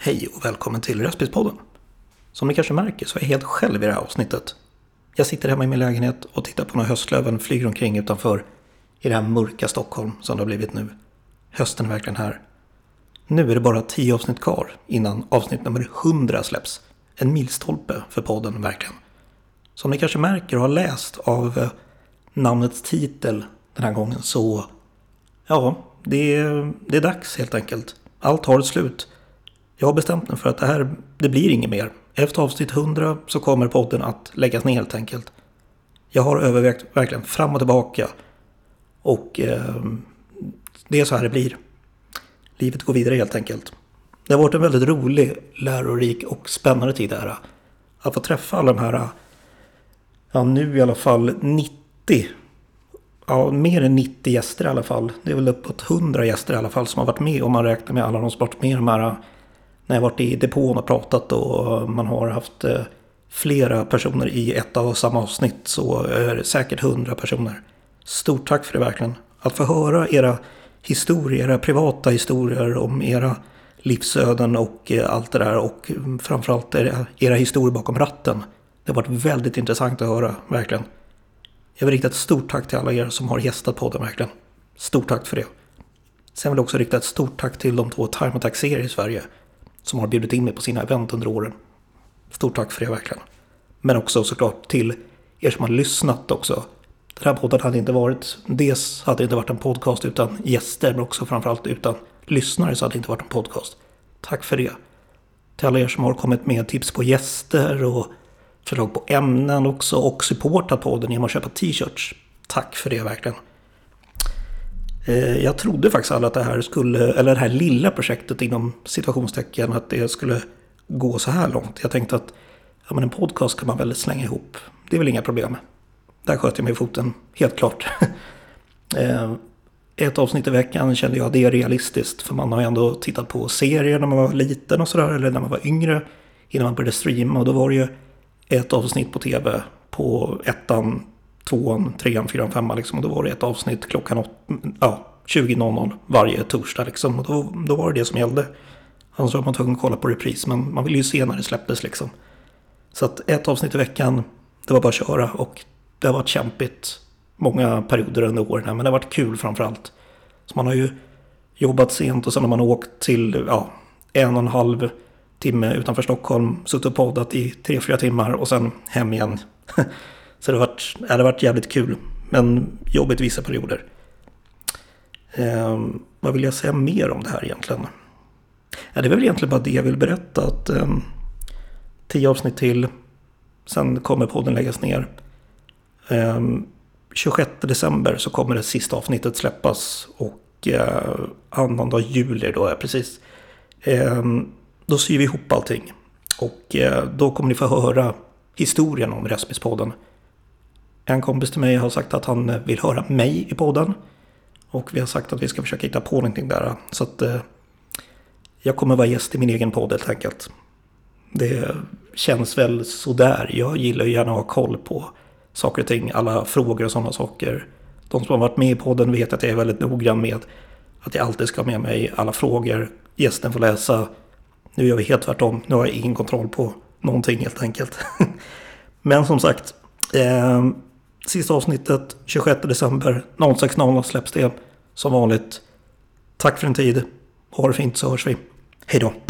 Hej och välkommen till Respispodden. Som ni kanske märker så är jag helt själv i det här avsnittet. Jag sitter hemma i min lägenhet och tittar på när höstlöven flyger omkring utanför i det här mörka Stockholm som det har blivit nu. Hösten är verkligen här. Nu är det bara 10 avsnitt kvar innan avsnitt nummer 100 släpps. En milstolpe för podden verkligen. Som ni kanske märker och har läst av namnets titel den här gången så ja, det är dags helt enkelt. Allt har ett slut. Jag har bestämt mig för att det blir inget mer. Efter avsnitt 100 så kommer podden att läggas ner helt enkelt. Jag har övervägt verkligen fram och tillbaka. Och det är så här det blir. Livet går vidare helt enkelt. Det har varit en väldigt rolig, lärorik och spännande tid det här. Att få träffa alla de här, ja nu i alla fall 90. Ja, mer än 90 gäster i alla fall. Det är väl uppåt 100 gäster i alla fall som har varit med. Om man räknar med alla de som varit med de här. När jag varit i depån och pratat och man har haft flera personer i ett av samma avsnitt så är det säkert 100 personer. Stort tack för det verkligen. Att få höra era historier, era privata historier om era livsöden och allt det där. Och framförallt era historier bakom ratten. Det har varit väldigt intressant att höra, verkligen. Jag vill rikta ett stort tack till alla er som har gästat podden, verkligen. Stort tack för det. Sen vill jag också rikta ett stort tack till de 2 Time Attack-serier i Sverige som har bjudit in mig på sina event under åren. Stort tack för det verkligen. Men också såklart till er som har lyssnat också. Den här podden hade inte varit, dels hade det inte varit en podcast utan gäster, men också framförallt utan lyssnare så hade det inte varit en podcast. Tack för det. Till alla er som har kommit med tips på gäster och förslag på ämnen också och supportat podden genom att köpa t-shirts. Tack för det verkligen. Jag trodde faktiskt aldrig att det här skulle, eller det här lilla projektet inom situationstecken, att det skulle gå så här långt. Jag tänkte att ja, men en podcast kan man väl slänga ihop. Det är väl inga problem. Där sköt jag mig i foten, helt klart. Ett avsnitt i veckan kände jag att det är realistiskt. För man har ju ändå tittat på serier när man var liten och sådär, eller när man var yngre innan man började streama. Och då var det ju ett avsnitt på tv på 1:an, 2:an, 3:an, 4:an, 5:an liksom. Och då var det ett avsnitt klockan 20:00 varje torsdag liksom. Och då var det som gällde. Annars var man tvungen att kolla på repris. Men man ville ju se när det släpptes liksom. Så att ett avsnitt i veckan, det var bara att köra. Och det har varit kämpigt många perioder under åren här. Men det har varit kul framförallt. Så man har ju jobbat sent och sen har man åkt till 1,5 timme utanför Stockholm. Suttit och poddat i 3-4 timmar och sen hem igen. Så det har varit jävligt kul. Men jobbigt vissa perioder. Vad vill jag säga mer om det här egentligen? Ja, det är väl egentligen bara det jag vill berätta. Att 10 avsnitt till. Sen kommer podden läggas ner. 26 december så kommer det sista avsnittet släppas. Och 2 juli då är precis. Då syr vi ihop allting. Och då kommer ni få höra historien om Respispodden. En kompis till mig har sagt att han vill höra mig i podden. Och vi har sagt att vi ska försöka hitta på någonting där. Så att jag kommer vara gäst i min egen podd helt enkelt. Det känns väl sådär. Jag gillar ju gärna att ha koll på saker och ting. Alla frågor och sådana saker. De som har varit med i podden vet att jag är väldigt noggrann med att jag alltid ska ha med mig alla frågor. Gästen får läsa. Nu gör vi helt tvärtom. Nu har jag ingen kontroll på någonting helt enkelt. Men som sagt. Sista avsnittet 26 december 06:00 släpps det som vanligt. Tack för en tid. Ha det fint så hörs vi. Hej då.